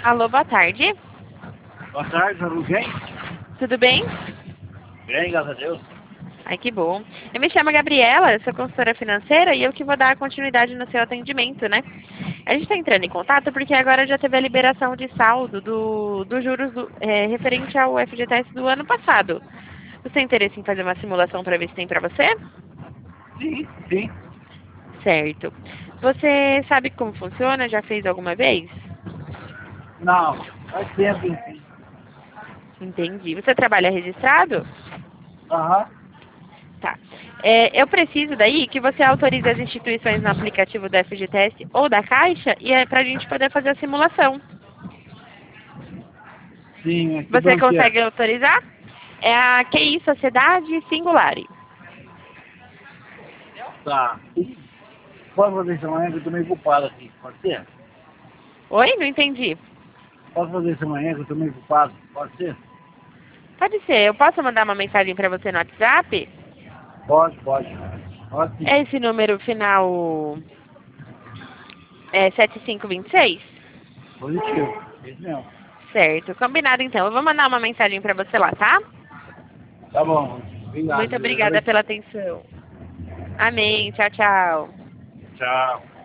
Alô, boa tarde. Boa tarde, tudo bem? Tudo bem? Bem, graças a Deus. Ai, que bom. Eu me chamo Gabriela, eu sou consultora financeira e eu que vou dar continuidade no seu atendimento, né? A gente está entrando em contato porque agora já teve a liberação de saldo do juros referente ao FGTS do ano passado. Você tem interesse em fazer uma simulação para ver se tem para você? Sim, sim. Certo. Você sabe como funciona? Já fez alguma vez? Não, faz tempo, enfim. Entendi. Você trabalha registrado? Aham. Tá. Eu preciso daí que você autorize as instituições no aplicativo do FGTS ou da Caixa e é para a gente poder fazer a simulação. Sim, que Você banco que é? consegue autorizar? É a QI Sociedade Singulare. Tá. Posso fazer isso amanhã que eu tô meio ocupado aqui, pode ser? Oi? Não entendi. Posso fazer isso amanhã que eu tô meio ocupado, pode ser? Pode ser. Eu posso mandar uma mensagem para você no WhatsApp? Pode, pode. Pode sim. É esse número final 7526? Positivo. Isso mesmo. Certo. Combinado então. Eu vou mandar uma mensagem para você lá, tá? Tá bom. Obrigado. Muito obrigada pela atenção. Amém. Tchau, tchau. Tchau.